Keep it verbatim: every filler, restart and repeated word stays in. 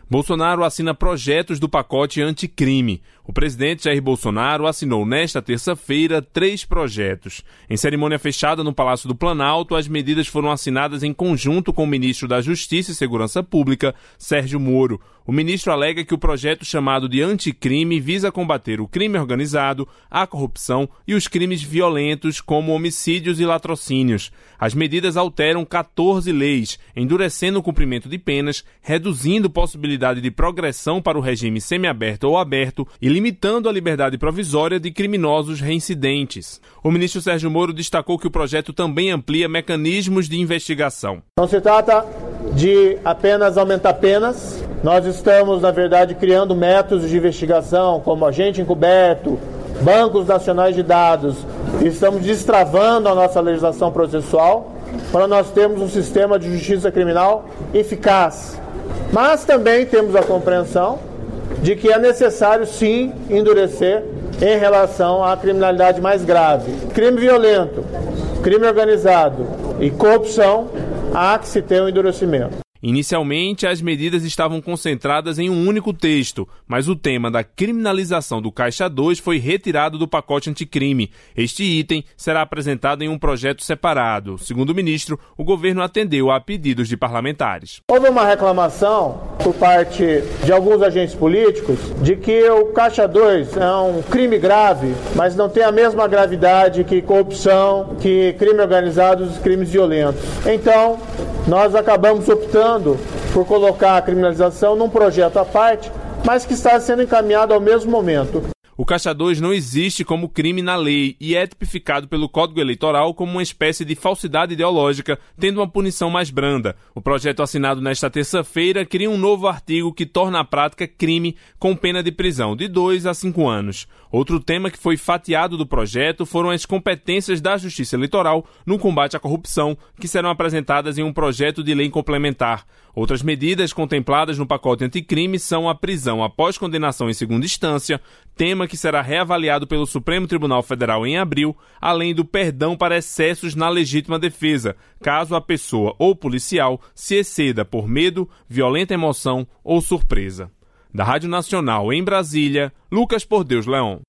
Bolsonaro assina projetos do pacote anticrime. O presidente Jair Bolsonaro assinou nesta terça-feira três projetos. Em cerimônia fechada no Palácio do Planalto, as medidas foram assinadas em conjunto com o ministro da Justiça e Segurança Pública, Sérgio Moro. O ministro alega que o projeto chamado de anticrime visa combater o crime organizado, a corrupção e os crimes violentos como homicídios e latrocínios. As medidas alteram quatorze leis, endurecendo o cumprimento de penas, reduzindo possibilidade de progressão para o regime semiaberto ou aberto e limitando a liberdade provisória de criminosos reincidentes. O ministro Sérgio Moro destacou que o projeto também amplia mecanismos de investigação. Não se trata de apenas aumentar penas. Nós estamos, na verdade, criando métodos de investigação, como agente encoberto, bancos nacionais de dados. Estamos destravando a nossa legislação processual para nós termos um sistema de justiça criminal eficaz. Mas também temos a compreensão de que é necessário, sim, endurecer em relação à criminalidade mais grave. Crime violento, crime organizado e corrupção, há que se ter um endurecimento. Inicialmente, as medidas estavam concentradas em um único texto, mas o tema da criminalização do Caixa dois foi retirado do pacote anticrime. Este item será apresentado em um projeto separado. Segundo o ministro, o governo atendeu a pedidos de parlamentares. Houve uma reclamação por parte de alguns agentes políticos de que o Caixa dois é um crime grave, mas não tem a mesma gravidade que corrupção, que crime organizado e crimes violentos. Então, nós acabamos optando por colocar a criminalização num projeto à parte, mas que está sendo encaminhado ao mesmo momento. O Caixa dois não existe como crime na lei e é tipificado pelo Código Eleitoral como uma espécie de falsidade ideológica, tendo uma punição mais branda. O projeto assinado nesta terça-feira cria um novo artigo que torna a prática crime com pena de prisão de dois a cinco anos. Outro tema que foi fatiado do projeto foram as competências da Justiça Eleitoral no combate à corrupção, que serão apresentadas em um projeto de lei complementar. Outras medidas contempladas no pacote anticrime são a prisão após condenação em segunda instância, tema que será reavaliado pelo Supremo Tribunal Federal em abril, além do perdão para excessos na legítima defesa, caso a pessoa ou policial se exceda por medo, violenta emoção ou surpresa. Da Rádio Nacional em Brasília, Lucas Por Deus Leão.